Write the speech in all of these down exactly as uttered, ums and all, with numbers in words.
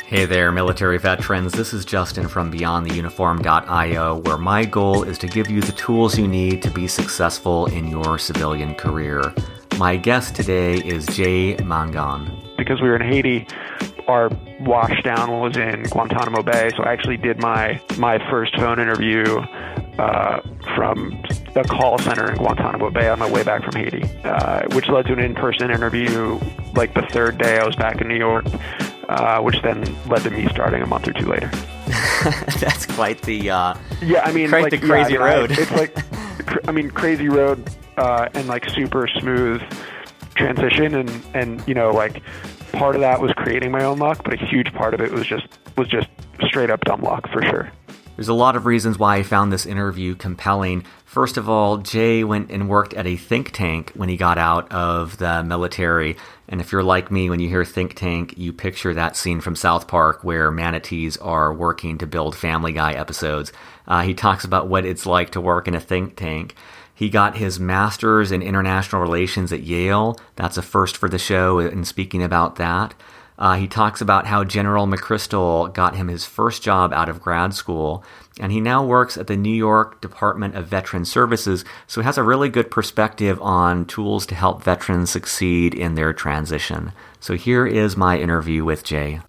Hey there, military veterans. This is Justin from beyond the uniform dot io, where my goal is to give you the tools you need to be successful in your civilian career. My guest today is Jay Mangan. Because we were in Haiti, our washdown was in Guantanamo Bay, so I actually did my, my first phone interview uh, from a call center in Guantanamo Bay on my way back from Haiti, uh, which led to an in-person interview like the third day I was back in New York. Uh, which then led to me starting a month or two later. That's quite the uh, yeah, I mean, quite like, the crazy yeah, I mean, road. I, it's like, cr- I mean, crazy road uh, and like super smooth transition, and, and you know, like part of that was creating my own luck, but a huge part of it was just was just straight up dumb luck for sure. There's a lot of reasons why I found this interview compelling. First of all, Jay went and worked at a think tank when he got out of the military. And if you're like me, when you hear think tank, you picture that scene from South Park where manatees are working to build Family Guy episodes. Uh, he talks about what it's like to work in a think tank. He got his master's in international relations at Yale. That's a first for the show in speaking about that. Uh, he talks about how General McChrystal got him his first job out of grad school, and he now works at the New York Department of Veteran Services, so he has a really good perspective on tools to help veterans succeed in their transition. So here is my interview with Jay.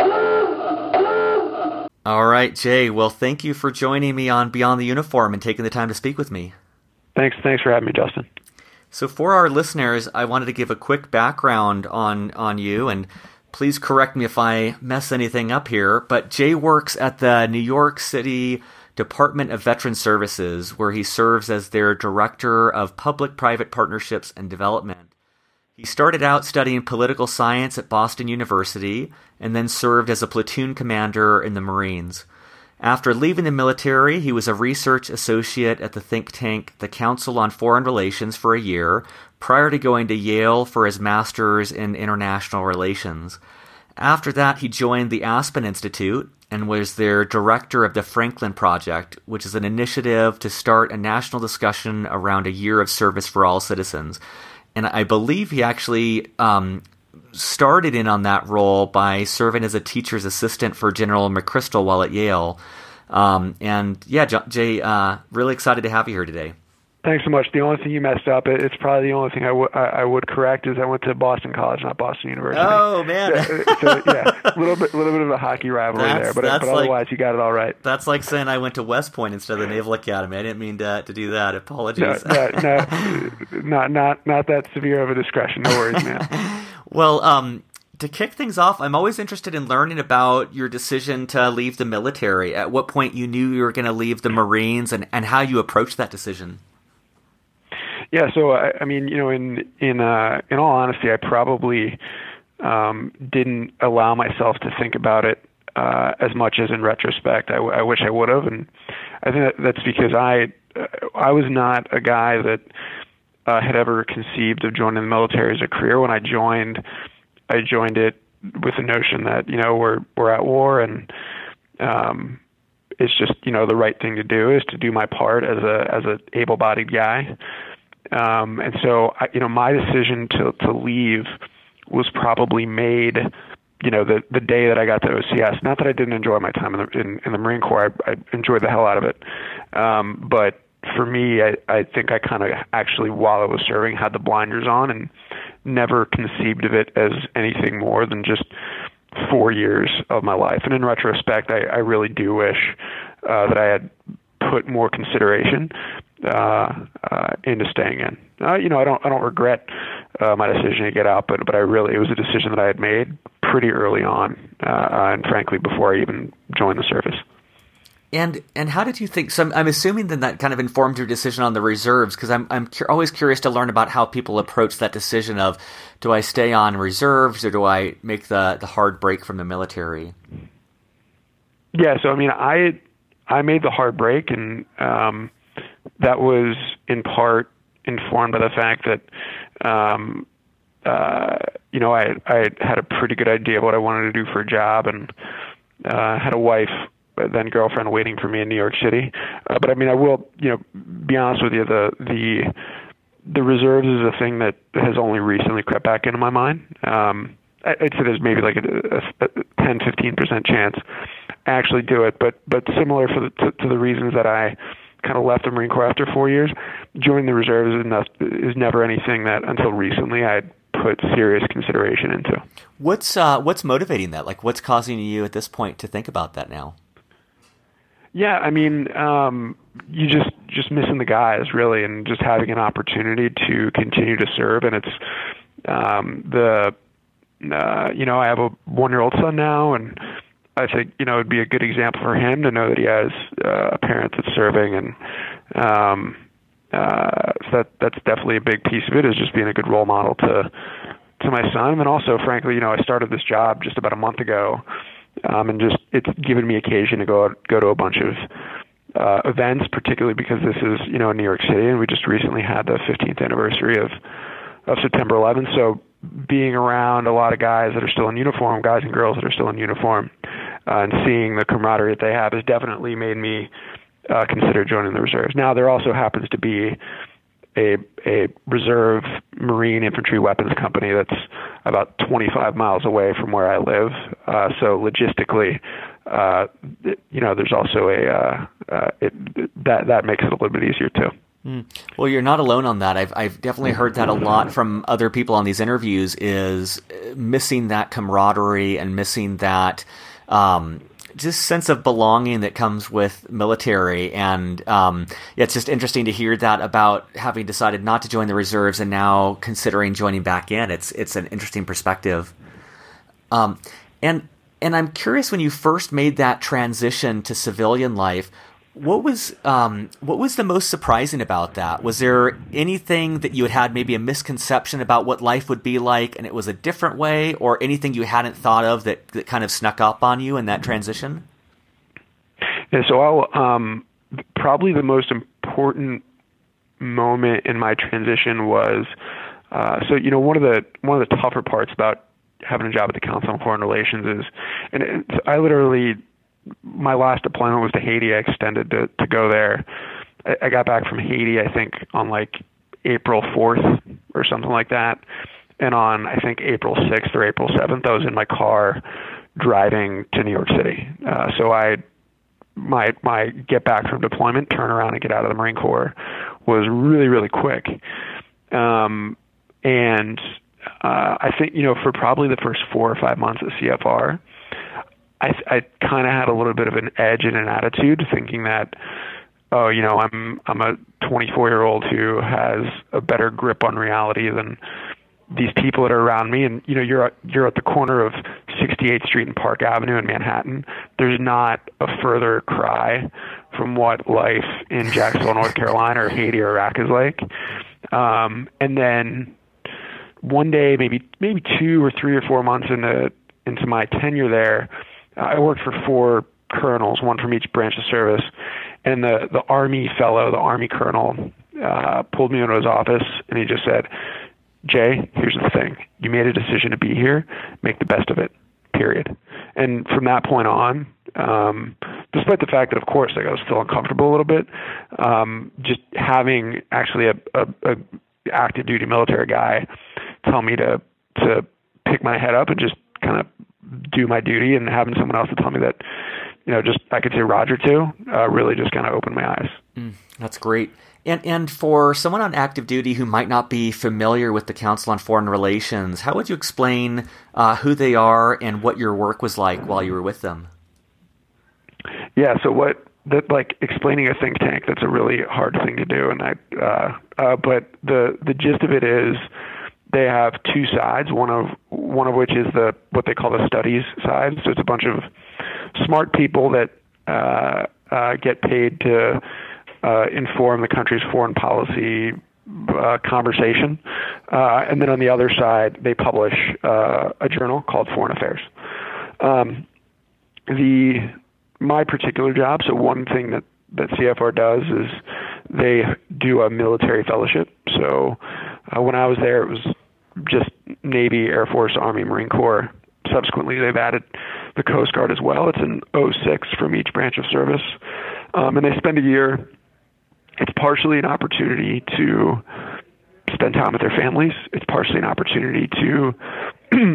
All right, Jay. Well, thank you for joining me on Beyond the Uniform and taking the time to speak with me. Thanks, thanks for having me, Justin. So for our listeners, I wanted to give a quick background on, on you, and please correct me if I mess anything up here, but Jay works at the New York City Department of Veteran Services, where he serves as their Director of Public-Private Partnerships and Development. He started out studying political science at Boston University and then served as a platoon commander in the Marines. After leaving the military, he was a research associate at the think tank the Council on Foreign Relations for a year, prior to going to Yale for his master's in international relations. After that, he joined the Aspen Institute and was their director of the Franklin Project, which is an initiative to start a national discussion around a year of service for all citizens. And I believe he actually um, started in on that role by serving as a teacher's assistant for General McChrystal while at Yale. Um, and yeah, Jay, uh, really excited to have you here today. Thanks so much. The only thing you messed up, it's probably the only thing I, w- I, I would correct, is I went to Boston College, not Boston University. Oh, man. So, so yeah, a little bit, little bit of a hockey rivalry that's, there, but, that's but otherwise like, you got it all right. That's like saying I went to West Point instead of the Naval Academy. I didn't mean to, to do that. Apologies. No, no, no, not, not, not that severe of a discretion. No worries, man. Well, um, to kick things off, I'm always interested in learning about your decision to leave the military. At what point you knew you were going to leave the Marines, and, and how you approached that decision. Yeah, so I, I mean, you know, in in uh, in all honesty, I probably um, didn't allow myself to think about it uh, as much as in retrospect. I, I wish I would have, and I think that that's because I uh, I was not a guy that uh, had ever conceived of joining the military as a career. When I joined, I joined it with the notion that, you know, we're we're at war, and um, it's just, you know, the right thing to do is to do my part as a as a able-bodied guy. Um, and so, I, you know, my decision to, to leave was probably made, you know, the, the day that I got to O C S. Not that I didn't enjoy my time in the, in, in the Marine Corps. I, I enjoyed the hell out of it. Um, but for me, I, I think I kind of actually, while I was serving, had the blinders on and never conceived of it as anything more than just four years of my life. And in retrospect, I, I really do wish uh, that I had put more consideration uh, uh, into staying in. Uh, you know, I don't, I don't regret uh, my decision to get out, but, but I really, it was a decision that I had made pretty early on, uh, and frankly, before I even joined the service. And and how did you think? So I'm, I'm assuming then that kind of informed your decision on the reserves, because I'm I'm cu- always curious to learn about how people approach that decision of, do I stay on reserves or do I make the the hard break from the military? Yeah, so I mean, I I made the hard break, and um, that was in part informed by the fact that, um, uh, you know, I, I had a pretty good idea of what I wanted to do for a job, and uh, had a wife, then girlfriend, waiting for me in New York City. Uh, but I mean, I will, you know, be honest with you, the the the reserves is a thing that has only recently crept back into my mind. Um, I'd say there's maybe like a, a, a ten, fifteen percent chance I actually do it. But but similar for the, to, to the reasons that I kind of left the Marine Corps after four years, joining the reserves is, enough, is never anything that until recently I'd put serious consideration into. What's uh, what's motivating that? Like, what's causing you at this point to think about that now? Yeah, I mean, um, you just just missing the guys really, and just having an opportunity to continue to serve. And it's um, the uh, you know I have a one-year-old son now, and I think you know it'd be a good example for him to know that he has uh, a parent that's serving, and um, uh, so that that's definitely a big piece of it, is just being a good role model to to my son. And also, frankly, you know, I started this job just about a month ago. Um, and just it's given me occasion to go out, go to a bunch of uh, events, particularly because this is you know in New York City, and we just recently had the fifteenth anniversary of of September eleventh. So being around a lot of guys that are still in uniform, guys and girls that are still in uniform, uh, and seeing the camaraderie that they have has definitely made me uh, consider joining the reserves. Now, there also happens to be a a reserve Marine infantry weapons company that's about twenty-five miles away from where I live. Uh, so logistically, uh, you know, there's also a uh, uh, it, that that makes it a little bit easier too. Mm. Well, you're not alone on that. I've I've definitely heard that a lot from other people on these interviews, is missing that camaraderie and missing that um, just sense of belonging that comes with military. And um, yeah, it's just interesting to hear that about having decided not to join the reserves and now considering joining back in. It's it's an interesting perspective. Um, and and I'm curious, when you first made that transition to civilian life, what was um, what was the most surprising about that? Was there anything that you had had maybe a misconception about what life would be like, and it was a different way, or anything you hadn't thought of that, that kind of snuck up on you in that transition? Yeah, so I'll, um, probably the most important moment in my transition was uh, so you know one of the one of the tougher parts about having a job at the Council on Foreign Relations is, and it's, I literally. My last deployment was to Haiti. I extended to, to go there. I, I got back from Haiti, I think, on like April fourth or something like that. And on, I think, April sixth or April seventh, I was in my car driving to New York City. Uh, so I, my, my get back from deployment, turn around and get out of the Marine Corps was really, really quick. Um, and uh, I think, you know, for probably the first four or five months at C F R, I, I kind of had a little bit of an edge and an attitude, thinking that, oh, you know, I'm I'm a twenty-four year old who has a better grip on reality than these people that are around me. And you know, you're you're at the corner of sixty-eighth Street and Park Avenue in Manhattan. There's not a further cry from what life in Jacksonville, North Carolina, or Haiti or Iraq is like. Um, and then one day, maybe maybe two or three or four months into into my tenure there, I worked for four colonels, one from each branch of service, and the, the Army fellow, the Army colonel, uh, pulled me into his office, and he just said, Jay, here's the thing. You made a decision to be here. Make the best of it, period. And from that point on, um, despite the fact that, of course, like, I was still uncomfortable a little bit, um, just having actually a, a, a active duty military guy tell me to to pick my head up and just kind of do my duty, and having someone else to tell me that, you know, just I could say Roger too, uh, really just kind of opened my eyes. Mm, that's great. And and for someone on active duty who might not be familiar with the Council on Foreign Relations, how would you explain uh, who they are and what your work was like while you were with them? Yeah, so what that like explaining a think tank, that's a really hard thing to do, and I uh, uh, but the the gist of it is, they have two sides, one of one of which is the what they call the studies side. So it's a bunch of smart people that uh, uh, get paid to uh, inform the country's foreign policy uh, conversation. Uh, and then on the other side, they publish uh, a journal called Foreign Affairs. Um, the my particular job, so one thing that, that C F R does is they do a military fellowship. So uh, when I was there, it was just Navy, Air Force, Army, Marine Corps. Subsequently, they've added the Coast Guard as well. It's an oh six from each branch of service. Um, and they spend a year. It's partially an opportunity to spend time with their families. It's partially an opportunity to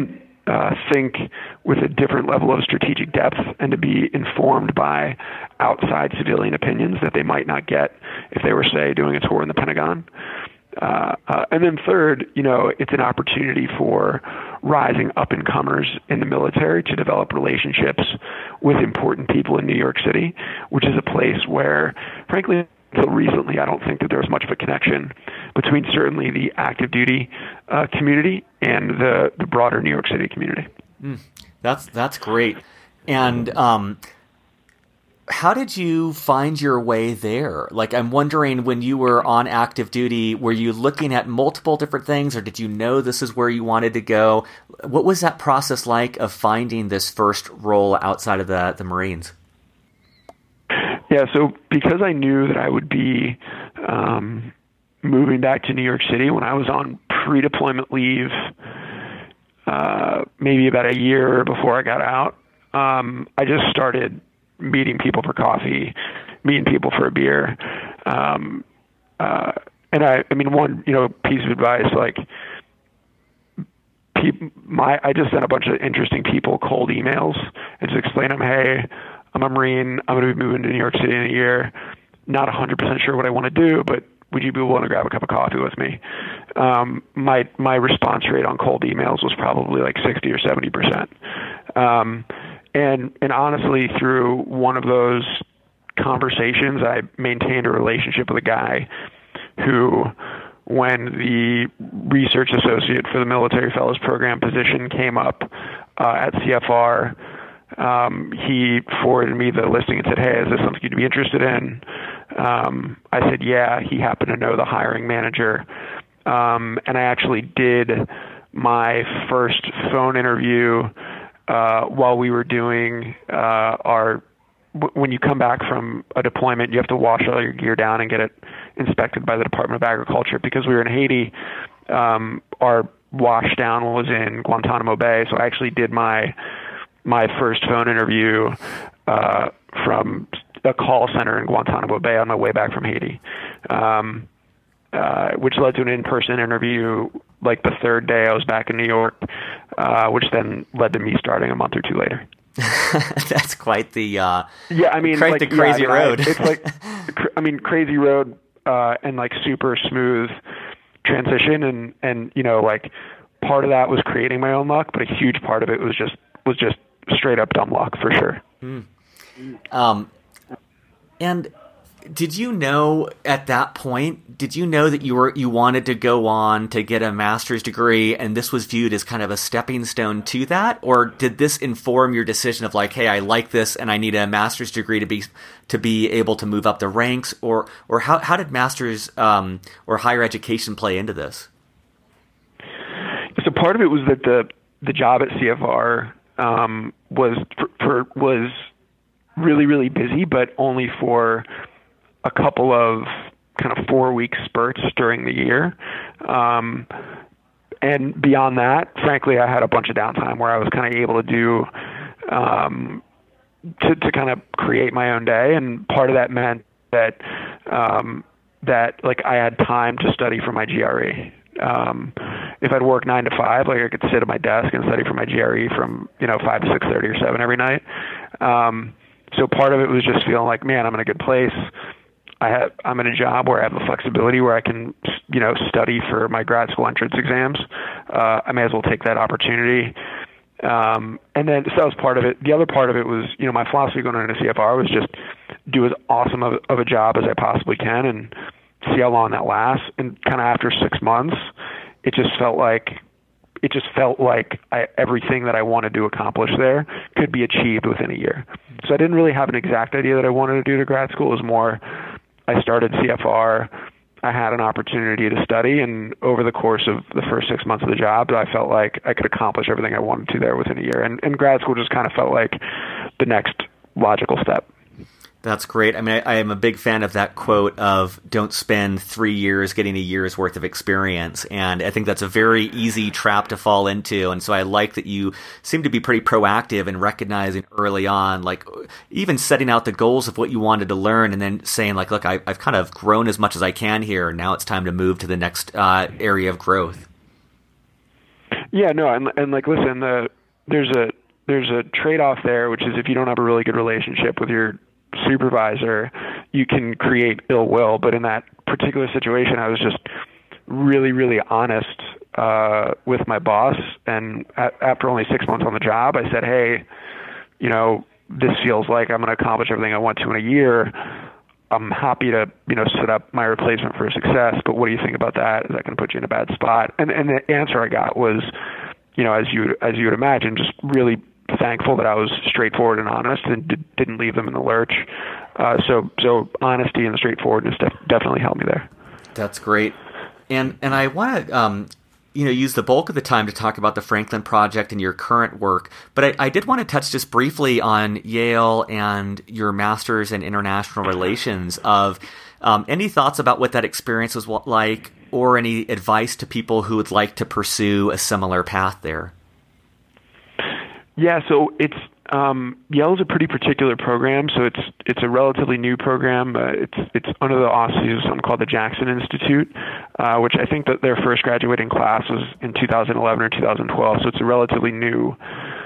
uh, think with a different level of strategic depth and to be informed by outside civilian opinions that they might not get if they were, say, doing a tour in the Pentagon. Uh, uh, and then third, you know, it's an opportunity for rising up-and-comers in the military to develop relationships with important people in New York City, which is a place where, frankly, until recently, I don't think that there was much of a connection between certainly the active duty uh, community and the, the broader New York City community. Mm, that's that's great. And um, how did you find your way there? Like, I'm wondering, when you were on active duty, were you looking at multiple different things, or did you know this is where you wanted to go? What was that process like of finding this first role outside of the, the Marines? Yeah, so because I knew that I would be um, moving back to New York City when I was on pre-deployment leave, uh, maybe about a year before I got out, um, I just started meeting people for coffee, meeting people for a beer. Um, uh, and I, I mean, one, you know, piece of advice, like, pe- my, I just sent a bunch of interesting people cold emails and just explain them, hey, I'm a Marine. I'm going to be moving to New York City in a year. Not one hundred percent sure what I want to do, but would you be willing to grab a cup of coffee with me? Um, my my response rate on cold emails was probably like sixty or seventy percent. Um, and and honestly, through one of those conversations, I maintained a relationship with a guy who, when the research associate for the Military Fellows Program position came up uh, at C F R, Um, he forwarded me the listing and said, hey, is this something you'd be interested in? Um, I said, yeah. He happened to know the hiring manager. Um, and I actually did my first phone interview uh, while we were doing uh, our, w- when you come back from a deployment, you have to wash all your gear down and get it inspected by the Department of Agriculture. Because we were in Haiti, um, our wash down was in Guantanamo Bay. So I actually did my my first phone interview uh, from a call center in Guantanamo Bay on my way back from Haiti, um, uh, which led to an in-person interview like the third day I was back in New York, uh, which then led to me starting a month or two later. That's quite the uh, yeah, I mean, quite like, the crazy yeah, I mean, road. I, it's like, I mean, crazy road uh, and like super smooth transition, and and you know, like, part of that was creating my own luck, but a huge part of it was just was just straight up dumb luck for sure. Mm. Um, and did you know at that point, did you know that you were, you wanted to go on to get a master's degree and this was viewed as kind of a stepping stone to that? Or did this inform your decision of like, hey, I like this and I need a master's degree to be, to be able to move up the ranks? Or, or how, how did master's, um, or higher education play into this? So part of it was that the, the job at C F R, um, was for, for, was really, really busy, but only for a couple of kind of four week spurts during the year. Um, and beyond that, frankly, I had a bunch of downtime where I was kind of able to do, um, to, to kind of create my own day. And part of that meant that, um, that like I had time to study for my G R E. Um, if I'd work nine to five, like I could sit at my desk and study for my G R E from, you know, five to six thirty or seven every night. Um, so part of it was just feeling like, man, I'm in a good place. I have, I'm in a job where I have the flexibility where I can, you know, study for my grad school entrance exams. Uh, I may as well take that opportunity. Um, and then, so that was part of it. The other part of it was, you know, my philosophy going into C F R was just do as awesome of, of a job as I possibly can and see how long that lasts. And kind of after six months, it just felt like, it just felt like I, everything that I wanted to accomplish there could be achieved within a year. So I didn't really have an exact idea that I wanted to do to grad school. It was more, I started C F R, I had an opportunity to study, and over the course of the first six months of the job, I felt like I could accomplish everything I wanted to there within a year. And, and grad school just kind of felt like the next logical step. That's great. I mean, I, I am a big fan of that quote of don't spend three years getting a year's worth of experience. And I think that's a very easy trap to fall into. And so I like that you seem to be pretty proactive in recognizing early on, like even setting out the goals of what you wanted to learn and then saying like, look, I, I've kind of grown as much as I can here. Now it's time to move to the next uh, area of growth. Yeah, no, and and like, listen, the there's a there's a trade-off there, which is if you don't have a really good relationship with your supervisor, you can create ill will. But in that particular situation, I was just really, really honest uh, with my boss. And a- after only six months on the job, I said, hey, you know, this feels like I'm going to accomplish everything I want to in a year. I'm happy to, you know, set up my replacement for success, but what do you think about that? Is that going to put you in a bad spot? And and the answer I got was, you know, as you as you would imagine, just really thankful that I was straightforward and honest and did, didn't leave them in the lurch. Uh, so so honesty and straightforwardness def- definitely helped me there. That's great. And and I want to um, you know use the bulk of the time to talk about the Franklin Project and your current work, but I, I did want to touch just briefly on Yale and your master's in international relations. Of um, any thoughts about what that experience was like, or any advice to people who would like to pursue a similar path there? Yeah, so it's um, Yale is a pretty particular program. So it's it's a relatively new program. Uh, it's it's under the auspices of something called the Jackson Institute, uh, which I think that their first graduating class was in two thousand eleven or two thousand twelve. So it's a relatively new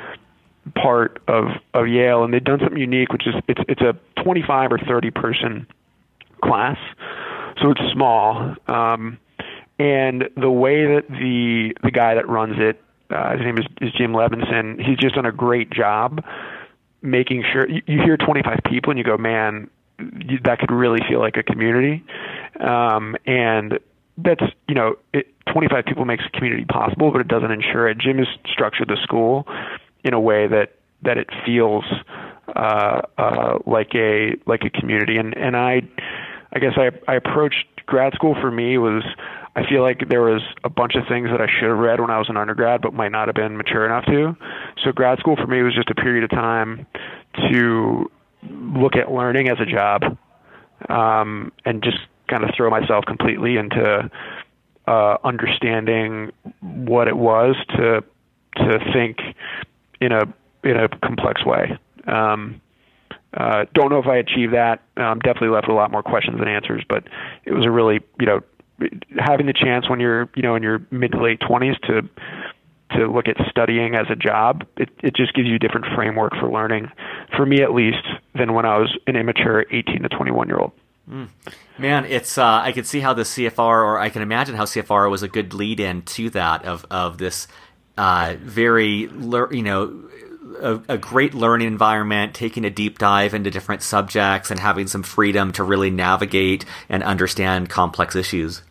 part of of Yale, and they've done something unique, which is it's it's a twenty-five or thirty person class, so it's small. Um, and the way that the the guy that runs it, Uh, his name is, is Jim Levinson. He's just done a great job making sure you, you hear twenty-five people and you go, man, you, that could really feel like a community. Um, and that's, you know, it, twenty-five people makes a community possible, but it doesn't ensure it. Jim has structured the school in a way that, that it feels uh, uh, like a like a community. And, and I, I guess I, I approached grad school for me was, I feel like there was a bunch of things that I should have read when I was an undergrad, but might not have been mature enough to. So grad school for me was just a period of time to look at learning as a job, um, and just kind of throw myself completely into uh, understanding what it was to to think in a in a complex way. Um, uh, don't know if I achieved that. Um, definitely left with a lot more questions than answers, but it was a really, you know, having the chance when you're, you know, in your mid to late twenties to to look at studying as a job, it, it just gives you a different framework for learning, for me at least, than when I was an immature eighteen to twenty-one year old. Mm. Man, it's uh, I can see how the C F R, or I can imagine how C F R was a good lead in to that of of this uh, very, you know, a, a great learning environment, taking a deep dive into different subjects and having some freedom to really navigate and understand complex issues.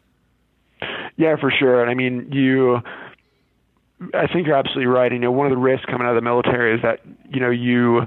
Yeah, for sure. And I mean, you, I think you're absolutely right. You know, one of the risks coming out of the military is that, you know, you,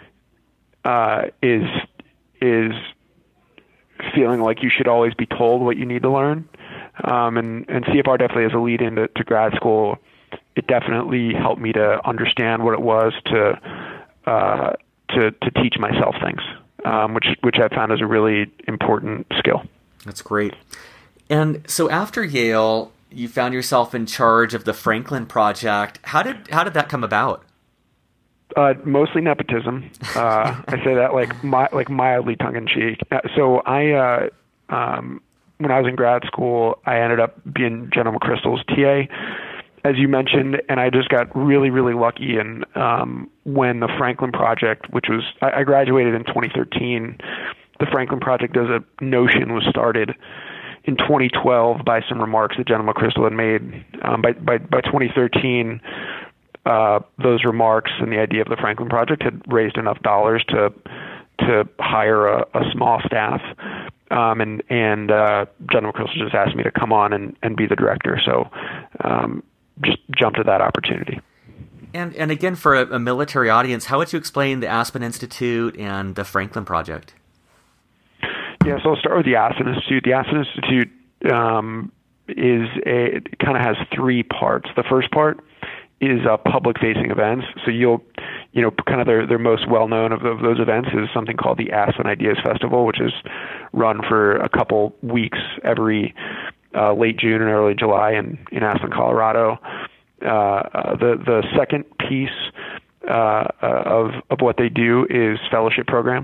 uh, is, is feeling like you should always be told what you need to learn. Um, and, and C F R definitely as a lead into to grad school, it definitely helped me to understand what it was to, uh, to, to teach myself things, um, which, which I found is a really important skill. That's great. And so after Yale, you found yourself in charge of the Franklin Project. How did how did that come about? Uh, mostly nepotism. Uh, I say that like mi- like mildly tongue in cheek. Uh, so I, uh, um, when I was in grad school, I ended up being General McChrystal's T A, as you mentioned, and I just got really really lucky. And um, when the Franklin Project, which was I, I graduated in twenty thirteen, the Franklin Project as a notion was started in twenty twelve by some remarks that General McChrystal had made. Um, by, by, by twenty thirteen, uh, those remarks and the idea of the Franklin Project had raised enough dollars to to hire a, a small staff. Um, and and uh, General McChrystal just asked me to come on and, and be the director. So um, just jumped at that opportunity. And and again, for a, a military audience, how would you explain the Aspen Institute and the Franklin Project? Yeah, so I'll start with the Aspen Institute. The Aspen Institute um, is a kind of has three parts. The first part is uh, public-facing events. So you'll, you know, kind of their their most well-known of, of those events is something called the Aspen Ideas Festival, which is run for a couple weeks every uh, late June and early July in, in Aspen, Colorado. Uh, uh, the the second piece uh, of of what they do is fellowship programs.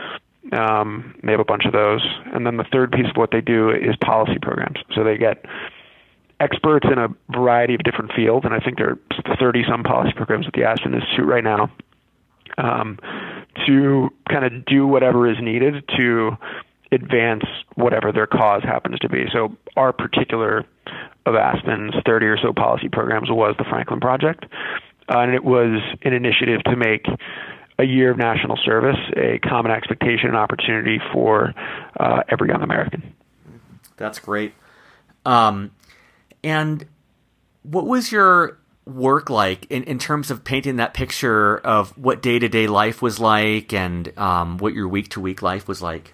Um, they have a bunch of those. And then the third piece of what they do is policy programs. So they get experts in a variety of different fields, and I think there are thirty some policy programs at the Aspen Institute right now, um, to kind of do whatever is needed to advance whatever their cause happens to be. So our particular of Aspen's thirty or so policy programs was the Franklin Project, uh, and it was an initiative to make a year of national service a common expectation and opportunity for uh, every young American. That's great. Um, and what was your work like in, in terms of painting that picture of what day-to-day life was like and um, what your week-to-week life was like?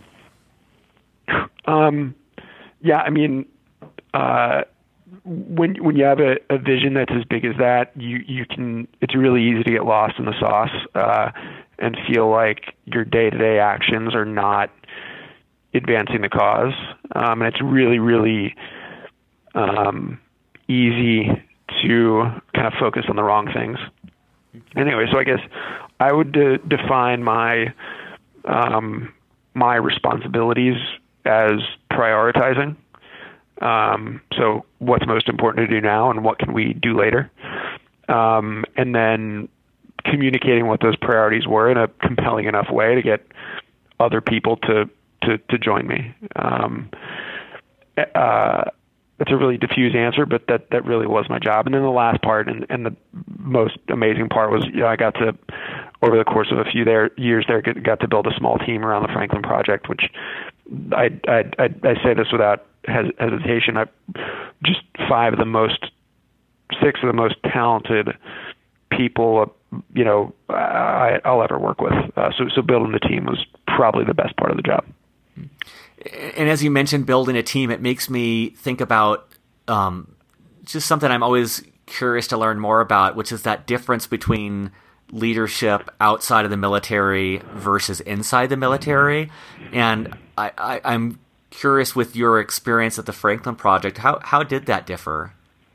Um, yeah, I mean, uh, when when you have a, a vision that's as big as that, you, you can, it's really easy to get lost in the sauce uh, and feel like your day-to-day actions are not advancing the cause. Um, and it's really, really um, easy to kind of focus on the wrong things. Anyway, so I guess I would de- define my um, my responsibilities as prioritizing. Um, so what's most important to do now and what can we do later? Um, and then communicating what those priorities were in a compelling enough way to get other people to, to, to join me. Um, uh, that's a really diffuse answer, but that, that really was my job. And then the last part and, and the most amazing part was, you know, I got to, over the course of a few there, years there, got to build a small team around the Franklin Project, which I, I, I, I say this without hesitation. I, just five of the most, six of the most talented people, you know, I, I'll ever work with. Uh, so, so building the team was probably the best part of the job. And as you mentioned, building a team, it makes me think about um, just something I'm always curious to learn more about, which is that difference between leadership outside of the military versus inside the military. And I, I, I'm curious, with your experience at the Franklin Project, how how did that differ?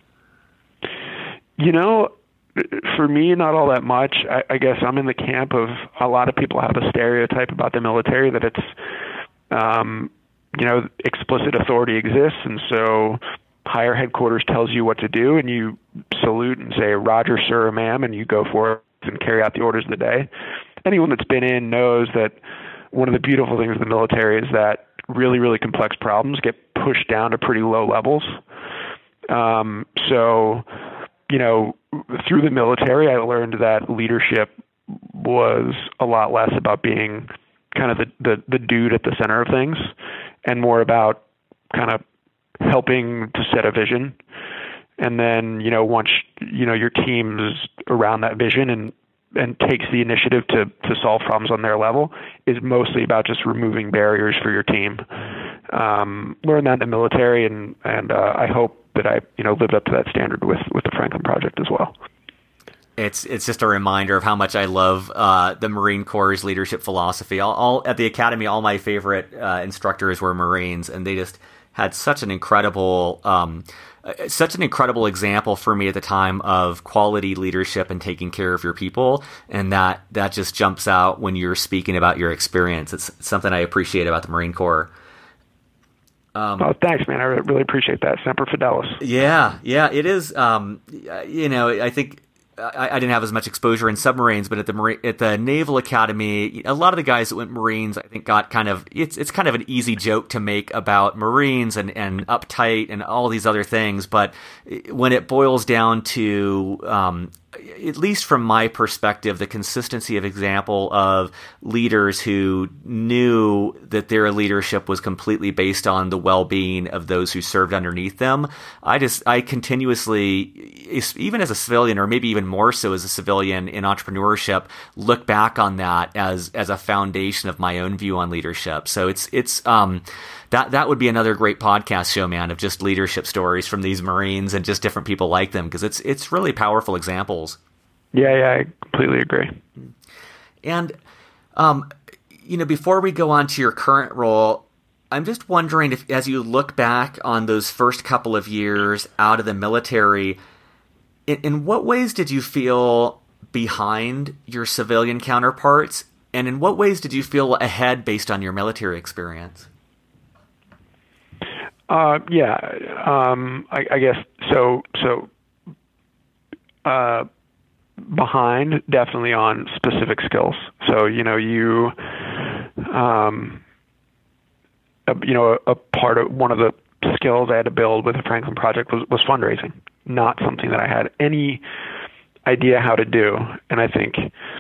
You know, for me, not all that much. I, I guess I'm in the camp of a lot of people have a stereotype about the military that it's, um, you know, explicit authority exists, and so higher headquarters tells you what to do, and you salute and say, "Roger, sir, ma'am," and you go for it and carry out the orders of the day. Anyone that's been in knows that one of the beautiful things of the military is that really, really complex problems get pushed down to pretty low levels. Um, so, you know, through the military, I learned that leadership was a lot less about being kind of the, the, the dude at the center of things and more about kind of helping to set a vision. And then, you know, once, you know, your team's around that vision and, and takes the initiative to, to solve problems on their level, is mostly about just removing barriers for your team. Um, learned that in the military, and, and uh, I hope that I, you know, lived up to that standard with, with the Franklin Project as well. It's it's just a reminder of how much I love uh, the Marine Corps' leadership philosophy. All, all at the academy, all my favorite uh, instructors were Marines, and they just had such an incredible, um, such an incredible example for me at the time of quality leadership and taking care of your people, and that that just jumps out when you're speaking about your experience. It's something I appreciate about the Marine Corps. Um, oh, thanks, man. I really appreciate that. Semper Fidelis. Yeah, yeah, it is. Um, you know, I think. I, I didn't have as much exposure in submarines, but at the Marine, at the Naval Academy, a lot of the guys that went Marines, I think, got kind of it's it's kind of an easy joke to make about Marines and, and uptight and all these other things. But when it boils down to, um, at least from my perspective, the consistency of example of leaders who knew that their leadership was completely based on the well-being of those who served underneath them, I just I continuously, even as a civilian, or maybe even more so as a civilian in entrepreneurship, look back on that as as a foundation of my own view on leadership. So it's it's um that that would be another great podcast show, man, of just leadership stories from these Marines and just different people like them, because it's it's really powerful examples. Yeah, yeah, I completely agree. And um, you know, before we go on to your current role, I'm just wondering if, as you look back on those first couple of years out of the military, in, in what ways did you feel behind your civilian counterparts, and in what ways did you feel ahead based on your military experience? Uh, yeah, um, I, I guess so. So, uh, behind definitely on specific skills. So, you know, you, um, a, you know, a, a part of one of the skills I had to build with the Franklin Project was, was fundraising. Not something that I had any idea how to do, and I think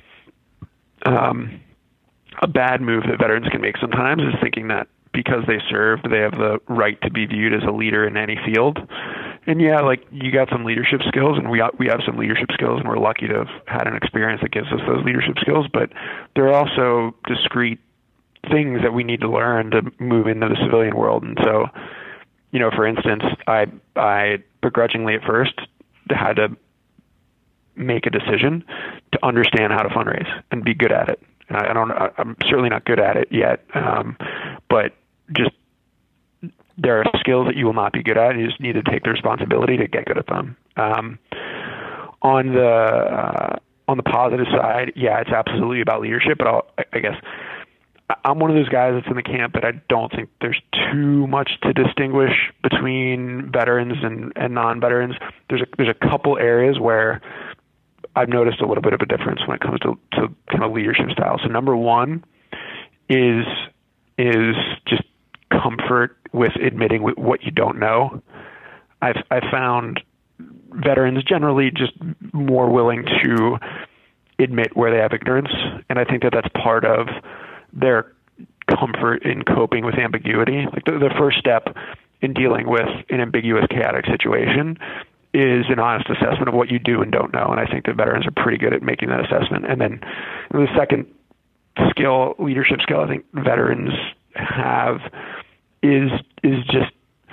um, a bad move that veterans can make sometimes is thinking that because they served, they have the right to be viewed as a leader in any field. And yeah, like you got some leadership skills, and we got, we have some leadership skills, and we're lucky to have had an experience that gives us those leadership skills. But there are also discrete things that we need to learn to move into the civilian world. And so, you know, for instance, I I begrudgingly at first had to make a decision to understand how to fundraise and be good at it. And I, I don't, I'm certainly not good at it yet, um, but just there are skills that you will not be good at. You just need to take the responsibility to get good at them. Um, on the uh, on the positive side, yeah, it's absolutely about leadership. But I'll, I guess I'm one of those guys that's in the camp that I don't think there's too much to distinguish between veterans and, and non-veterans. There's a there's a couple areas where I've noticed a little bit of a difference when it comes to, to kind of leadership style. So number one is is just comfort with admitting what you don't know. I've I've found veterans generally just more willing to admit where they have ignorance, and I think that that's part of their comfort in coping with ambiguity. Like the, the first step in dealing with an ambiguous, chaotic situation is an honest assessment of what you do and don't know. And I think that veterans are pretty good at making that assessment. And then the second skill, leadership skill, I think veterans have is is just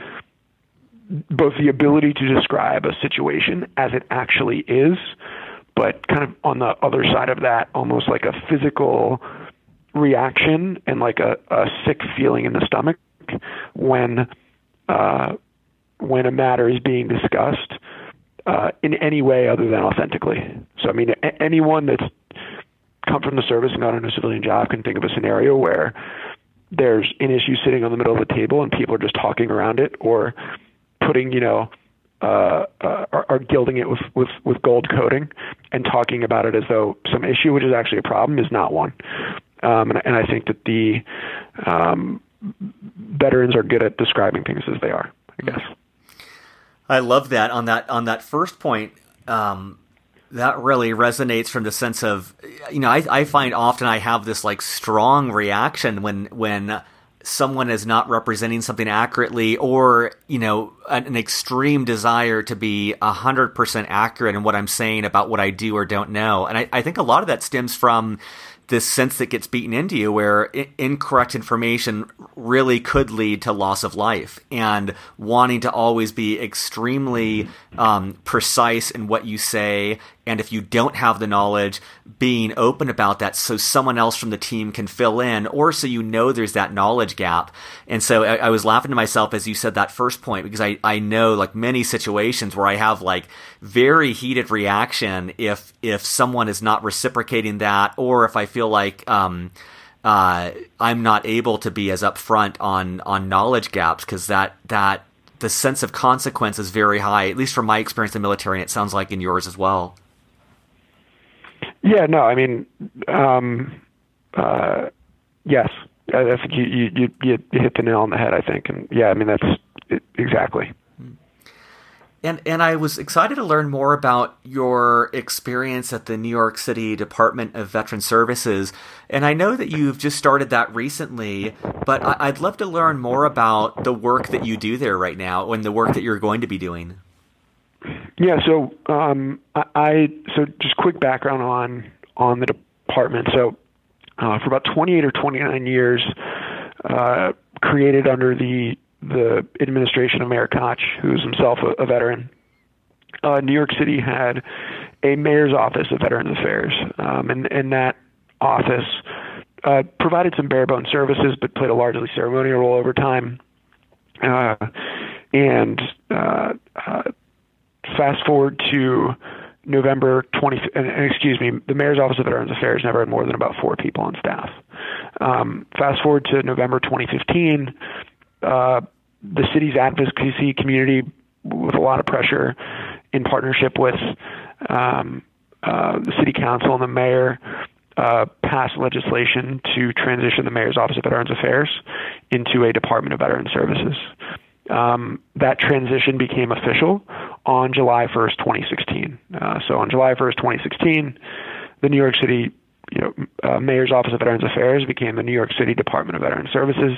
both the ability to describe a situation as it actually is, but kind of on the other side of that, almost like a physical reaction and like a, a sick feeling in the stomach when uh, when a matter is being discussed uh, in any way other than authentically. So, I mean, a- anyone that's come from the service and gone into a civilian job can think of a scenario where there's an issue sitting on the middle of the table and people are just talking around it or putting, you know, uh, uh, are, are gilding it with, with, with gold coating and talking about it as though some issue, which is actually a problem, is not one. Um, and, and I think that the um, veterans are good at describing things as they are, I guess. I love that. On that on that first point, um, that really resonates from the sense of, you know, I, I find often I have this like strong reaction when when someone is not representing something accurately, or, you know, an, an extreme desire to be one hundred percent accurate in what I'm saying about what I do or don't know. And I, I think a lot of that stems from this sense that gets beaten into you where I- incorrect information really could lead to loss of life, and wanting to always be extremely um, precise in what you say. And if you don't have the knowledge, being open about that so someone else from the team can fill in, or so you know there's that knowledge gap. And so I, I was laughing to myself as you said that first point, because I, I know like many situations where I have like very heated reaction if if someone is not reciprocating that, or if I feel like um, uh, I'm not able to be as upfront on on knowledge gaps, because that that the sense of consequence is very high, at least from my experience in the military, and it sounds like in yours as well. Yeah, no, I mean, um, uh, yes, I, I think you, you, you, you hit the nail on the head, I think. And yeah, I mean, that's it, exactly. And and I was excited to learn more about your experience at the New York City Department of Veteran Services. And I know that you've just started that recently, but I, I'd love to learn more about the work that you do there right now and the work that you're going to be doing. Yeah, so um, I so just quick background on on the department. So uh, for about twenty-eight or twenty-nine years, uh, created under the the administration of Mayor Koch, who's himself a, a veteran, uh, New York City had a mayor's office of Veterans Affairs, um, and and that office uh, provided some bare bones services, but played a largely ceremonial role over time. Uh, and uh, uh, Fast forward to November twentieth, and, and excuse me, the Mayor's Office of Veterans Affairs never had more than about four people on staff. Um, fast forward to November twenty fifteen, uh, the city's advocacy community, with a lot of pressure, in partnership with um, uh, the city council and the mayor, uh, passed legislation to transition the mayor's office of Veterans Affairs into a Department of Veterans Services. Um, that transition became official on July first, twenty sixteen. Uh, so on July first, twenty sixteen, the New York City you know, uh, Mayor's Office of Veterans Affairs became the New York City Department of Veterans Services.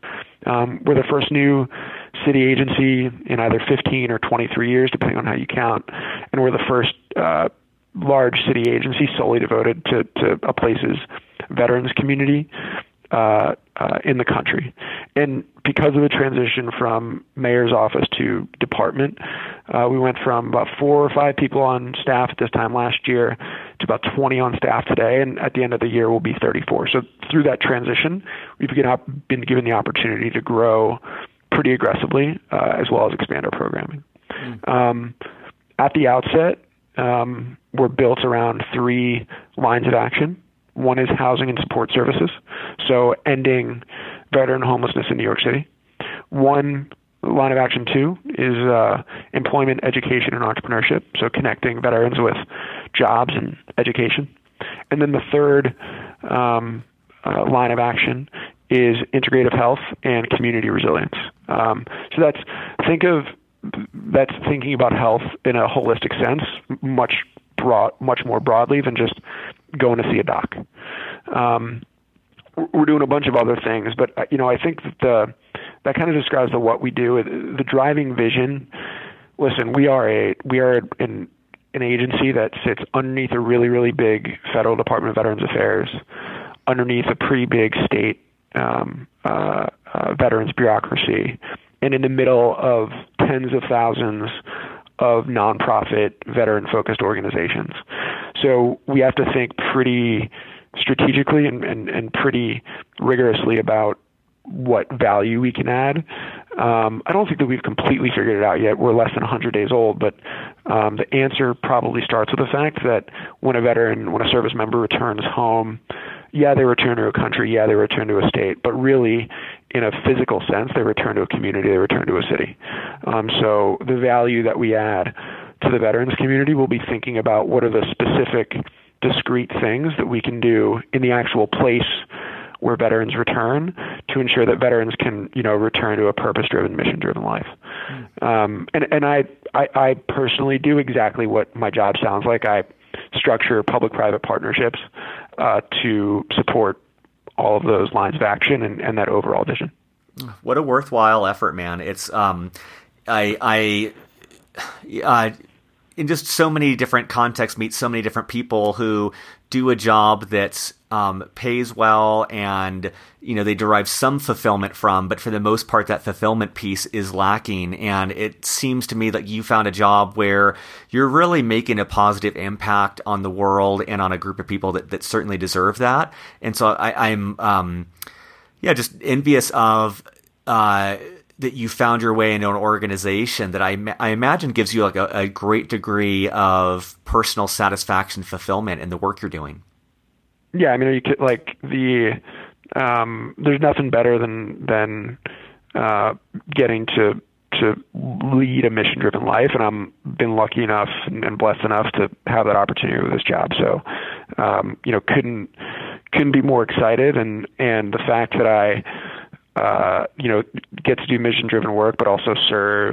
Um, we're the first new city agency in either fifteen or twenty-three years, depending on how you count, and we're the first uh, large city agency solely devoted to, to a place's veterans community uh, uh, in the country. And because of the transition from mayor's office to department, uh, we went from about four or five people on staff at this time last year to about twenty on staff today, and at the end of the year we'll be thirty-four. So through that transition, we've been given the opportunity to grow pretty aggressively, uh, as well as expand our programming. Mm. Um, at the outset, um, we're built around three lines of action. One is housing and support services, so ending veteran homelessness in New York City. One line of action two is uh, employment, education, and entrepreneurship, so connecting veterans with jobs and education. And then the third um, uh, line of action is integrative health and community resilience. Um, so that's think of that's thinking about health in a holistic sense, much broad, much more broadly than just going to see a doc. Um, we're doing a bunch of other things, but you know, I think that the that kind of describes the what we do. The driving vision. Listen, we are a we are an an agency that sits underneath a really really big federal Department of Veterans Affairs, underneath a pretty big state um, uh, uh, veterans bureaucracy, and in the middle of tens of thousands of nonprofit veteran-focused organizations. So we have to think pretty strategically and, and, and pretty rigorously about what value we can add. Um, I don't think that we've completely figured it out yet. We're less than one hundred days old, but um, the answer probably starts with the fact that when a veteran, when a service member returns home, yeah, they return to a country, yeah, they return to a state, but really, in a physical sense, they return to a community, they return to a city. Um, so the value that we add to the veterans community will be thinking about what are the specific, discrete things that we can do in the actual place where veterans return to ensure that veterans can, you know, return to a purpose-driven, mission-driven life. Mm. Um, and and I, I I personally do exactly what my job sounds like. I structure public-private partnerships uh, to support all of those lines of action and, and that overall vision. What a worthwhile effort, man. It's um, I I uh, in just so many different contexts meet so many different people who do a job that um, pays well and, you know, they derive some fulfillment from, but for the most part, that fulfillment piece is lacking. And it seems to me that you found a job where you're really making a positive impact on the world and on a group of people that, that certainly deserve that. And so I, I'm, um, yeah, just envious of, uh, that you found your way into an organization that I, I imagine gives you like a, a great degree of personal satisfaction, fulfillment in the work you're doing. Yeah, I mean, you could, like the um, there's nothing better than than uh, getting to to lead a mission-driven life, and I'm been lucky enough and, and blessed enough to have that opportunity with this job. So, um, you know, couldn't couldn't be more excited, and and the fact that I. Uh, you know, get to do mission-driven work, but also serve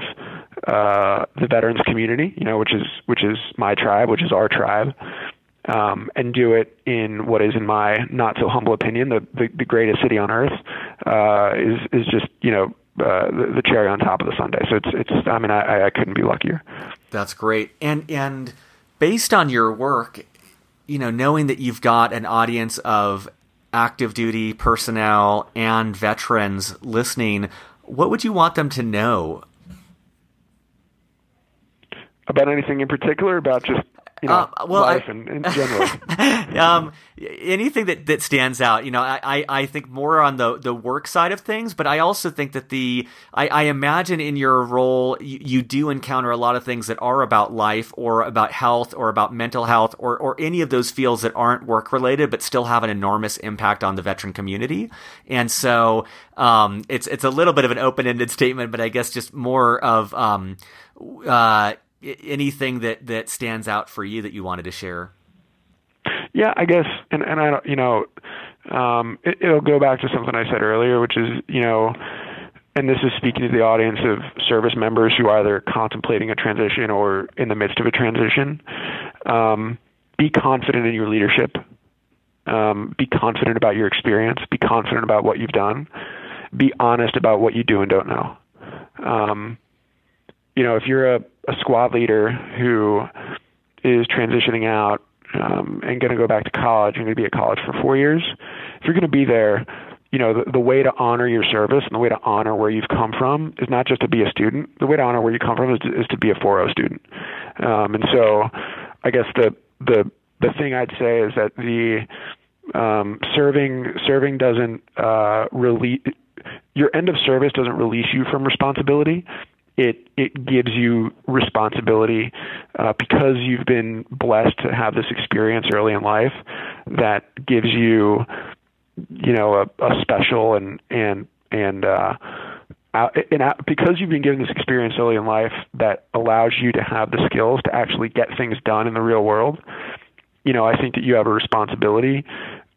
uh, the veterans community, you know, which is which is my tribe, which is our tribe, um, and do it in what is, in my not so humble opinion, the the, the greatest city on earth, uh, is is just you know uh, the, the cherry on top of the sundae. So it's it's. I mean, I, I couldn't be luckier. That's great, and and based on your work, you know, knowing that you've got an audience of active duty personnel and veterans listening, what would you want them to know? About anything in particular? About just you know, uh, well, life I, and, and generally. um, anything that, that stands out, you know, I, I, I think more on the, the work side of things, but I also think that the, I, I imagine in your role, you, you do encounter a lot of things that are about life or about health or about mental health or, or any of those fields that aren't work related, but still have an enormous impact on the veteran community. And so, um, it's, it's a little bit of an open-ended statement, but I guess just more of, um, uh, anything that, that stands out for you that you wanted to share. Yeah, I guess, and, and I don't, you know, um, it, it'll go back to something I said earlier, which is, you know, and this is speaking to the audience of service members who are either contemplating a transition or in the midst of a transition. Um, be confident in your leadership. Um, be confident about your experience. Be confident about what you've done. Be honest about what you do and don't know. Um, you know, if you're a, a squad leader who is transitioning out um, and going to go back to college and going to be at college for four years, if you're going to be there, you know, the, the way to honor your service and the way to honor where you've come from is not just to be a student. The way to honor where you come from is to, is to be a four oh student. Um, and so I guess the, the, the thing I'd say is that the um, serving, serving doesn't uh, release, your end of service doesn't release you from responsibility. It it gives you responsibility uh, because you've been blessed to have this experience early in life that gives you, you know, a, a special and and and uh, out, and out, because you've been given this experience early in life that allows you to have the skills to actually get things done in the real world. You know, I think that you have a responsibility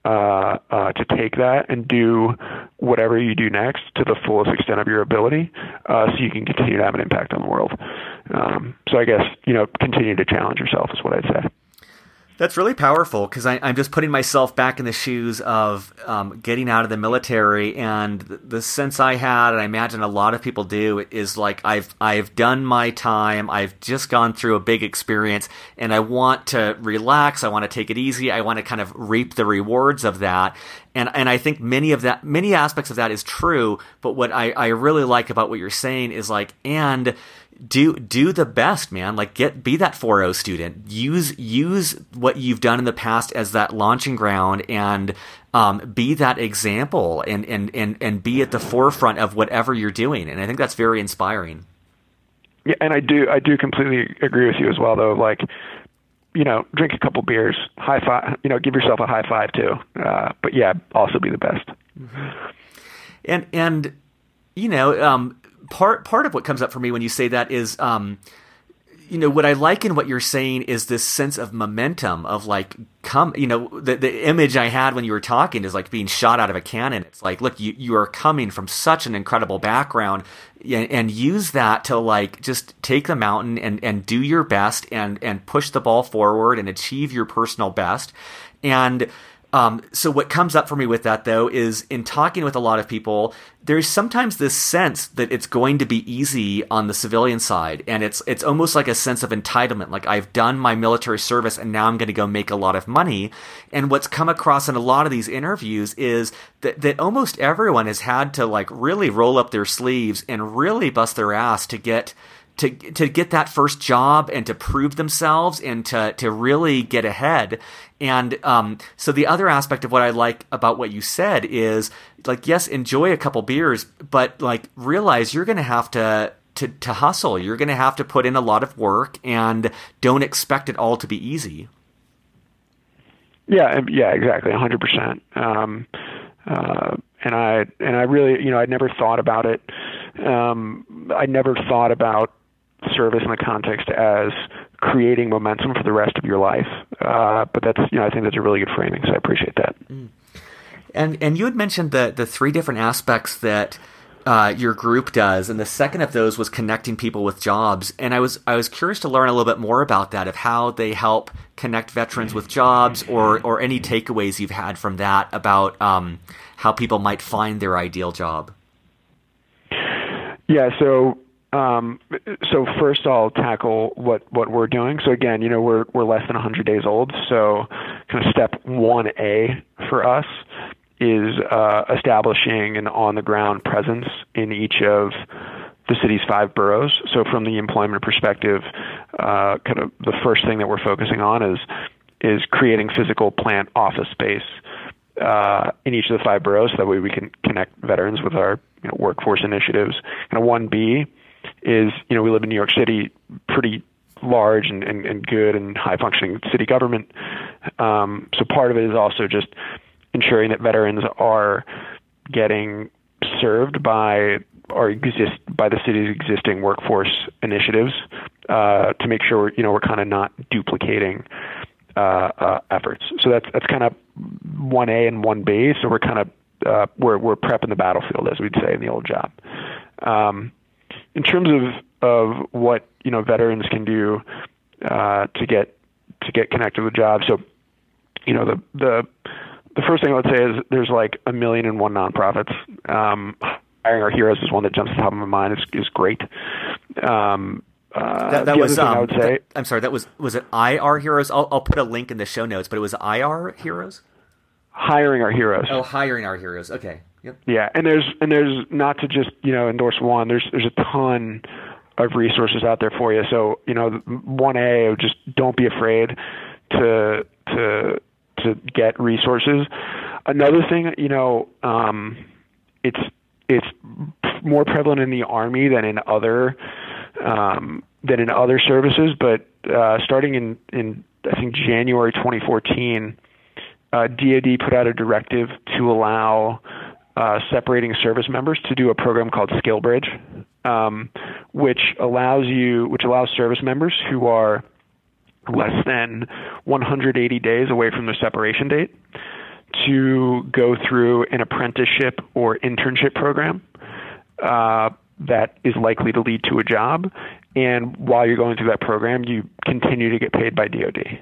uh, uh, to take that and do whatever you do next to the fullest extent of your ability, uh, so you can continue to have an impact on the world. Um, so I guess, you know, continue to challenge yourself is what I'd say. That's really powerful because I'm just putting myself back in the shoes of um, getting out of the military, and the, the sense I had, and I imagine a lot of people do, is like I've I've done my time, I've just gone through a big experience, and I want to relax, I want to take it easy, I want to kind of reap the rewards of that. And and I think many of that, many aspects of that is true, but what I, I really like about what you're saying is like, and do do the best, man. Like get be that four oh student. Use use what you've done in the past as that launching ground, and um, be that example, and, and and and be at the forefront of whatever you're doing. And I think that's very inspiring. Yeah, and I do I do completely agree with you as well, though. Like, you know, drink a couple beers, high five, you know, give yourself a high five too. Uh, but yeah, also be the best. Mm-hmm. And and you know. Um, Part part of what comes up for me when you say that is, um, you know, what I like in what you're saying is this sense of momentum of like, come, you know, the the image I had when you were talking is like being shot out of a cannon. It's like, look, you, you are coming from such an incredible background, and, and use that to like just take the mountain and, and do your best and, and push the ball forward and achieve your personal best. And Um, so what comes up for me with that, though, is in talking with a lot of people, there's sometimes this sense that it's going to be easy on the civilian side. And it's it's almost like a sense of entitlement. Like, I've done my military service and now I'm going to go make a lot of money. And what's come across in a lot of these interviews is that, that almost everyone has had to like really roll up their sleeves and really bust their ass to get to to get that first job and to prove themselves and to to really get ahead. And um, so the other aspect of what I like about what you said is like, yes, enjoy a couple beers, but like realize you're going to have to to to hustle. You're going to have to put in a lot of work, and don't expect it all to be easy. Yeah, yeah, exactly, one hundred percent. Um, uh, and I and I really, you know, I never thought about it. Um, I never thought about service in the context as creating momentum for the rest of your life. Uh, but that's, you know, I think that's a really good framing. So I appreciate that. Mm. And and you had mentioned the the three different aspects that uh, your group does, and the second of those was connecting people with jobs. And I was I was curious to learn a little bit more about that, of how they help connect veterans with jobs, or or any takeaways you've had from that about um, how people might find their ideal job. Yeah. So. Um, so first I'll tackle what, what we're doing. So again, you know, we're, we're less than a hundred days old. So kind of step one A for us is, uh, establishing an on the ground presence in each of the city's five boroughs. So from the employment perspective, uh, kind of the first thing that we're focusing on is is creating physical plant office space uh, in each of the five boroughs. So that way we can connect veterans with our you know, workforce initiatives. And one B is, you know, we live in New York City, pretty large and, and, and good and high functioning city government. Um, so part of it is also just ensuring that veterans are getting served by or exist by the city's existing workforce initiatives uh, to make sure you know we're kind of not duplicating uh, uh, efforts. So that's that's kind of one A and one B. So we're kind of uh, we're we're prepping the battlefield, as we'd say in the old job. Um, in terms of of what you know veterans can do uh, to get to get connected with jobs. So you know the the the first thing I would say is there's like a million and one nonprofits. Um, Hiring Our Heroes is one that jumps to the top of my mind. is is great. Um, uh, that that was. Um, I would say, that, I'm sorry. That was was it I R Heroes? I'll I'll put a link in the show notes. But it was I R Heroes. Hiring Our Heroes. Oh, Hiring Our Heroes. Okay. Yep. Yeah, and there's and there's not to just you know endorse one. There's there's a ton of resources out there for you. So you know, one A, just don't be afraid to to to get resources. Another thing, you know, um, it's it's more prevalent in the Army than in other um, than in other services. But uh, starting in, in I think January twenty fourteen, uh, D O D put out a directive to allow uh, separating service members to do a program called SkillBridge, um, which allows you which allows service members who are less than one hundred eighty days away from their separation date to go through an apprenticeship or internship program uh, that is likely to lead to a job. And while you're going through that program, you continue to get paid by D O D.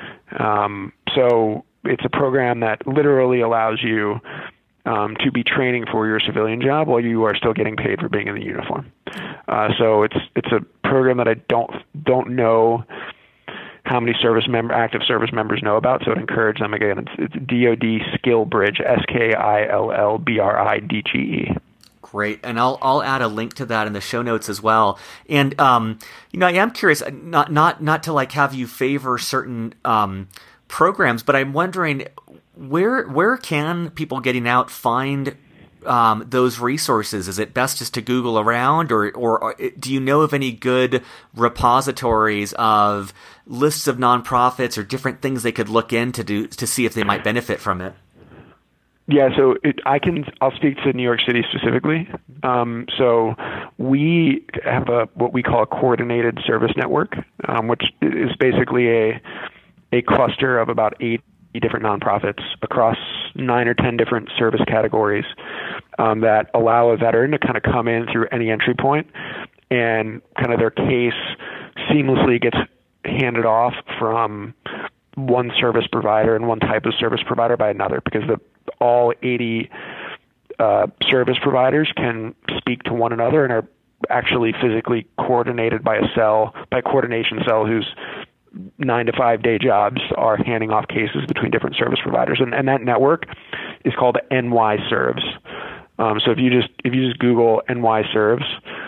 Um, so it's a program that literally allows you um, to be training for your civilian job while you are still getting paid for being in the uniform. Uh, so it's it's a program that I don't don't know how many service member, active service members know about, so I'd encourage them. Again, it's, it's D O D SkillBridge, S K I L L B R I D G E. Great, and I'll I'll add a link to that in the show notes as well. And um, you know, I am curious, not not not to like have you favor certain um, programs, but I'm wondering where where can people getting out find Um, those resources? Is it best just to Google around, or, or do you know of any good repositories of lists of nonprofits or different things they could look into do, to see if they might benefit from it? Yeah, so it, I can. I'll speak to New York City specifically. Um, so we have a what we call a coordinated service network, um, which is basically a a cluster of about eight different nonprofits across nine or ten different service categories um, that allow a veteran to kind of come in through any entry point, and kind of their case seamlessly gets handed off from one service provider and one type of service provider by another, because the all eighty uh, service providers can speak to one another and are actually physically coordinated by a cell, by a coordination cell whose nine to five day jobs are handing off cases between different service providers. And, and that network is called N Y Serves. Um, so if you just, if you just Google N Y Serves,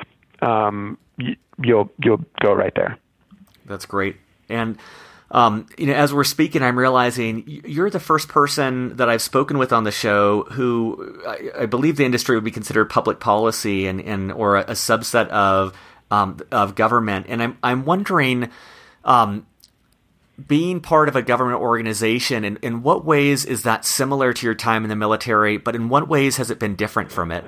um, you, you'll, you'll go right there. That's great. And, um, you know, as we're speaking, I'm realizing you're the first person that I've spoken with on the show who I, I believe the industry would be considered public policy and, and, or a, a subset of, um, of government. And I'm, I'm wondering, um, being part of a government organization, in, in what ways is that similar to your time in the military, but in what ways has it been different from it?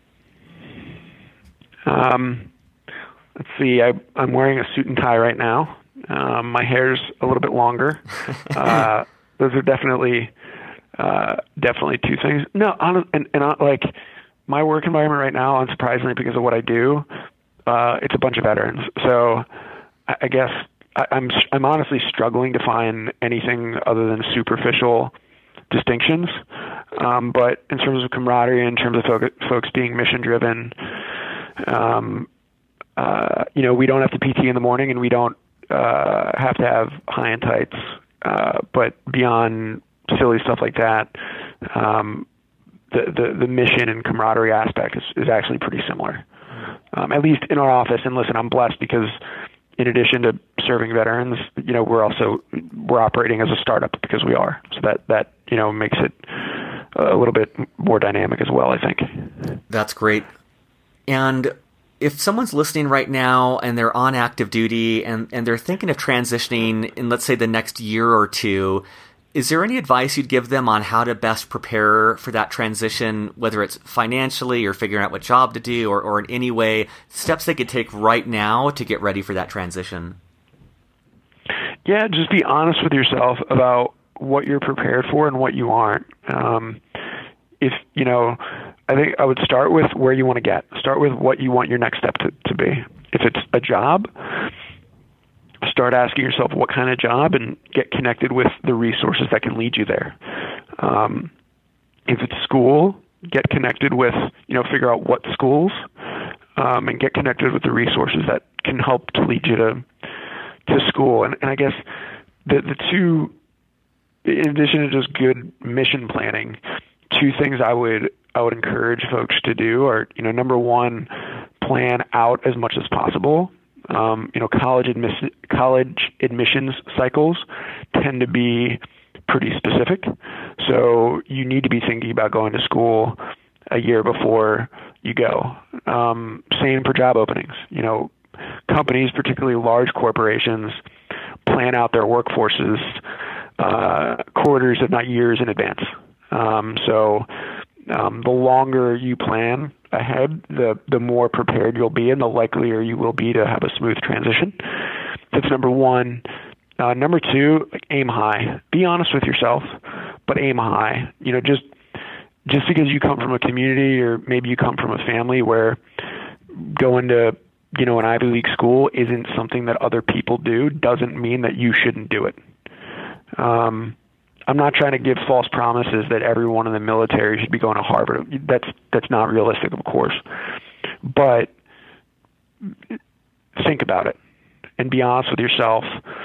Um, let's see, I, I'm wearing a suit and tie right now. Um, my hair's a little bit longer. uh, those are definitely, uh, definitely two things. No, on, and, and on, like my work environment right now, unsurprisingly, because of what I do, uh, it's a bunch of veterans. So I, I guess I'm I'm honestly struggling to find anything other than superficial distinctions. Um, but in terms of camaraderie, in terms of folk, folks being mission driven, um, uh, you know, we don't have to P T in the morning, and we don't uh, have to have high and tights. Uh, but beyond silly stuff like that, um, the, the the mission and camaraderie aspect is, is actually pretty similar. um, at least in our office. And listen, I'm blessed because in addition to serving veterans, you know, we're also, we're operating as a startup because we are. So that, that, you know, makes it a little bit more dynamic as well, I think. That's great. And if someone's listening right now and they're on active duty and, and they're thinking of transitioning in, let's say, the next year or two, is there any advice you'd give them on how to best prepare for that transition, whether it's financially or figuring out what job to do or, or in any way, steps they could take right now to get ready for that transition? Yeah, just be honest with yourself about what you're prepared for and what you aren't. Um, if, you know, I think I would start with where you want to get. Start with what you want your next step to, to be. If it's a job, start asking yourself what kind of job and get connected with the resources that can lead you there. Um, if it's school, get connected with, you know, figure out what schools, um, and get connected with the resources that can help to lead you to to school. And, and I guess the the two, in addition to just good mission planning, two things I would I would encourage folks to do are, you know, number one, plan out as much as possible. Um, you know, college admis- college admissions cycles tend to be pretty specific. So you need to be thinking about going to school a year before you go. Um, same for job openings. You know, companies, particularly large corporations, plan out their workforces uh, quarters, if not years in advance. Um, so um, the longer you plan ahead, the the more prepared you'll be and the likelier you will be to have a smooth transition. That's number one. Uh, number two, like, aim high. Be honest with yourself, but aim high. You know, just just because you come from a community or maybe you come from a family where going to, you know, an Ivy League school isn't something that other people do doesn't mean that you shouldn't do it. Um, I'm not trying to give false promises that everyone in the military should be going to Harvard. That's that's not realistic, of course. But think about it and be honest with yourself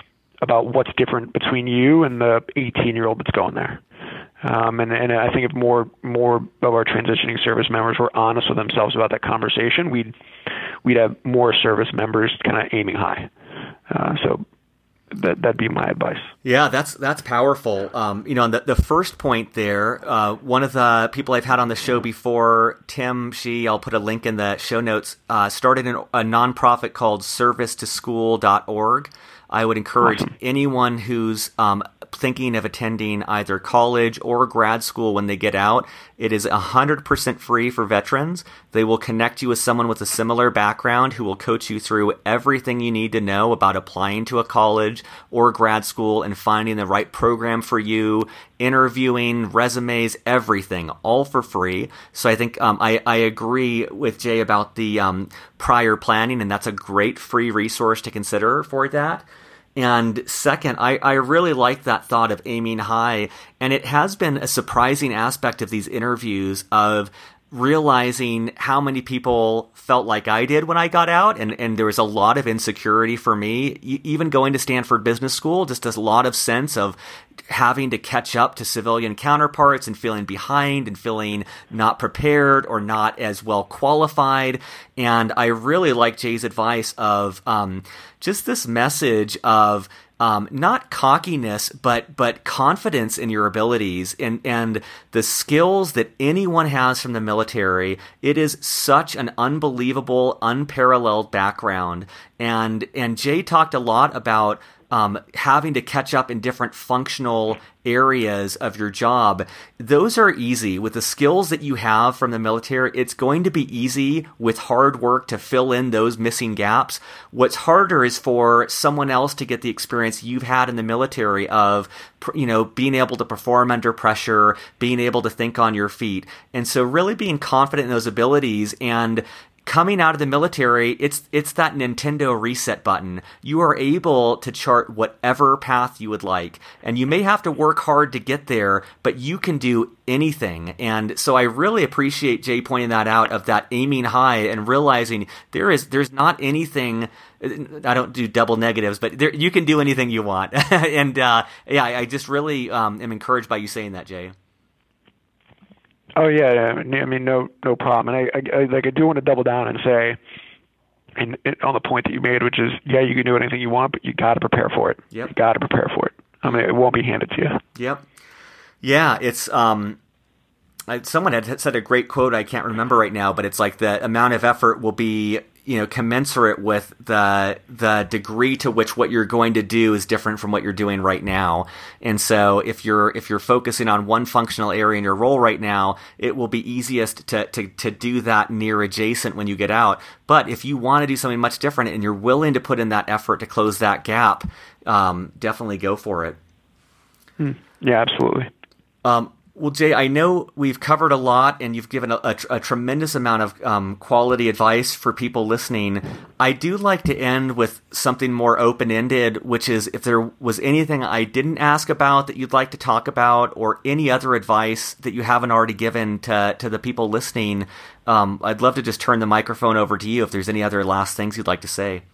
about what's different between you and the eighteen-year-old that's going there. Um, and, and I think if more more of our transitioning service members were honest with themselves about that conversation, we'd we'd have more service members kind of aiming high. Uh, so. That, that'd be my advice. Yeah, that's that's powerful. Um, you know, the, the first point there, uh, one of the people I've had on the show before, Tim Shee, I'll put a link in the show notes, uh, started an, a nonprofit called service to school dot org. I would encourage awesome. anyone who's um, thinking of attending either college or grad school when they get out. It is one hundred percent free for veterans. They will connect you with someone with a similar background who will coach you through everything you need to know about applying to a college or grad school and finding the right program for you, interviewing, resumes, everything, all for free. So I think um, I, I agree with Jay about the um, prior planning, and that's a great free resource to consider for that. And second, I, I really like that thought of aiming high. And it has been a surprising aspect of these interviews of realizing how many people felt like I did when I got out. And, and there was a lot of insecurity for me. Even going to Stanford Business School, just a lot of sense of having to catch up to civilian counterparts and feeling behind and feeling not prepared or not as well qualified. And I really like Jay's advice of um, just this message of Um, not cockiness, but but confidence in your abilities and, and the skills that anyone has from the military. It is such an unbelievable, unparalleled background. And and Jay talked a lot about um, having to catch up in different functional areas of your job. Those are easy. With the skills that you have from the military, it's going to be easy with hard work to fill in those missing gaps. What's harder is for someone else to get the experience you've had in the military of, you know, being able to perform under pressure, being able to think on your feet. And so really being confident in those abilities and coming out of the military, it's it's that Nintendo reset button. You are able to chart whatever path you would like, and you may have to work hard to get there, but you can do anything. And so I really appreciate Jay pointing that out, of that aiming high and realizing there is there's not anything. I don't do double negatives, but there, you can do anything you want. and uh, yeah, I, I just really um, am encouraged by you saying that, Jay. Oh yeah, I mean, no, no problem. And I, I, I, like, I do want to double down and say, in, in, on the point that you made, which is, yeah, you can do anything you want, but you got to prepare for it. Yep. You got to prepare for it. I mean, it won't be handed to you. Yep. Yeah, it's um, someone had said a great quote. I can't remember right now, but it's like the amount of effort will be, you know, commensurate with the the degree to which what you're going to do is different from what you're doing right now. And so if you're if you're focusing on one functional area in your role right now, it will be easiest to to to do that near adjacent when you get out. But if you want to do something much different and you're willing to put in that effort to close that gap, um, definitely go for it. Hmm. Yeah, absolutely. Um, well, Jay, I know we've covered a lot and you've given a, a, a tremendous amount of um, quality advice for people listening. I do like to end with something more open-ended, which is if there was anything I didn't ask about that you'd like to talk about, or any other advice that you haven't already given to, to the people listening, um, I'd love to just turn the microphone over to you if there's any other last things you'd like to say.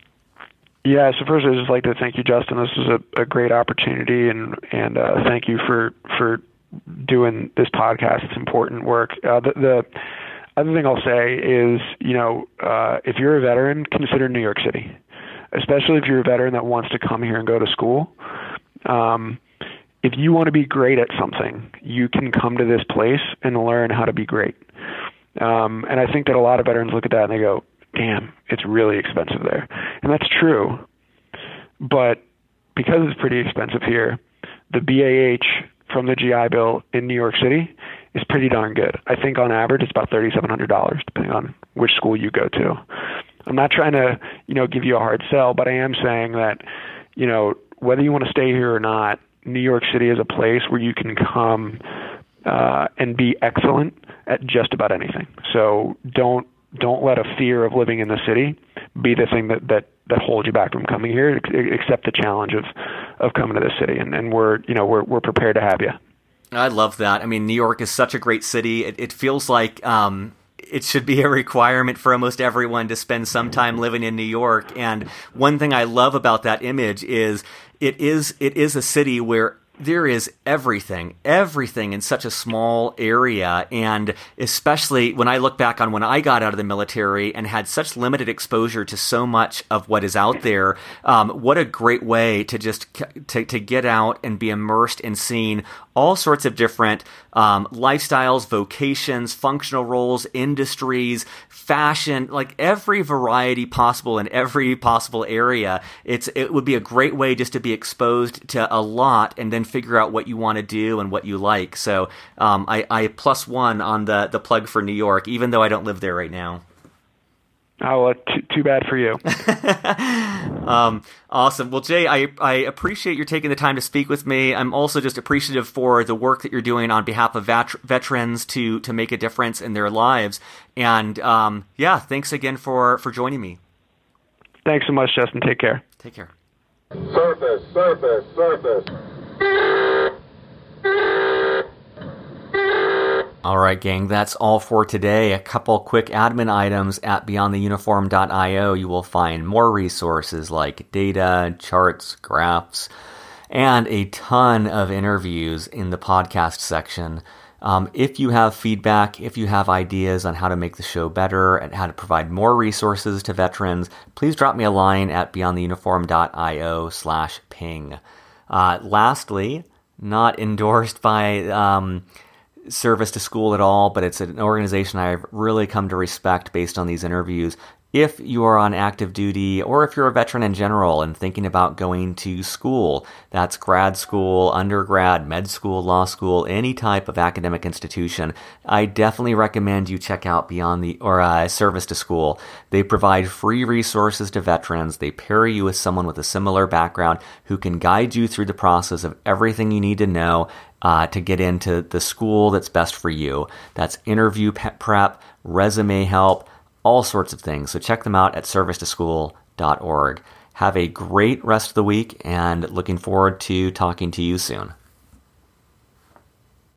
Yeah, so first I'd just like to thank you, Justin. This was a, a great opportunity, and, and uh, thank you for, for doing this podcast. It's important work. Uh, the, the other thing I'll say is, you know, uh, if you're a veteran, consider New York City, especially if you're a veteran that wants to come here and go to school. Um, if you want to be great at something, you can come to this place and learn how to be great. Um, and I think that a lot of veterans look at that and they go, damn, it's really expensive there. And that's true. But because it's pretty expensive here, the B A H from the G I Bill in New York City is pretty darn good. I think on average it's about thirty-seven hundred dollars, depending on which school you go to. I'm not trying to, you know, give you a hard sell, but I am saying that, you know, whether you want to stay here or not, New York City is a place where you can come uh, and be excellent at just about anything. So don't don't let a fear of living in the city be the thing that, that, that holds you back from coming here. Accept the challenge of, of coming to this city, and, and we're you know we're we're prepared to have you. I love that. I mean, New York is such a great city. It, it feels like um, it should be a requirement for almost everyone to spend some time living in New York. And one thing I love about that image is it is it is a city where there is everything, everything in such a small area. And especially when I look back on when I got out of the military and had such limited exposure to so much of what is out there, um, what a great way to just to, to get out and be immersed in seeing all sorts of different um, lifestyles, vocations, functional roles, industries, fashion, like every variety possible in every possible area. It's it would be a great way just to be exposed to a lot and then figure out what you want to do and what you like. So um, I, I plus one on the, the plug for New York, even though I don't live there right now. Oh, well, too, too bad for you. um, awesome. Well, Jay, I, I appreciate you taking the time to speak with me. I'm also just appreciative for the work that you're doing on behalf of vet- veterans to to make a difference in their lives. And um, yeah, thanks again for, for joining me. Thanks so much, Justin. Take care. Take care. Surface, surface, surface. All right, gang, that's all for today. A couple quick admin items at beyond the uniform dot io. You will find more resources like data, charts, graphs, and a ton of interviews in the podcast section. Um, if you have feedback, if you have ideas on how to make the show better and how to provide more resources to veterans, please drop me a line at beyond the uniform dot io slash ping. Uh, lastly, not endorsed by um, Service to School at all, but it's an organization I've really come to respect based on these interviews. If you are on active duty or if you're a veteran in general and thinking about going to school, that's grad school, undergrad, med school, law school, any type of academic institution, I definitely recommend you check out Beyond the or uh, Service to School. They provide free resources to veterans. They pair you with someone with a similar background who can guide you through the process of everything you need to know uh, to get into the school that's best for you. That's interview prep, resume help, all sorts of things. So check them out at service to school dot org. Have a great rest of the week and looking forward to talking to you soon.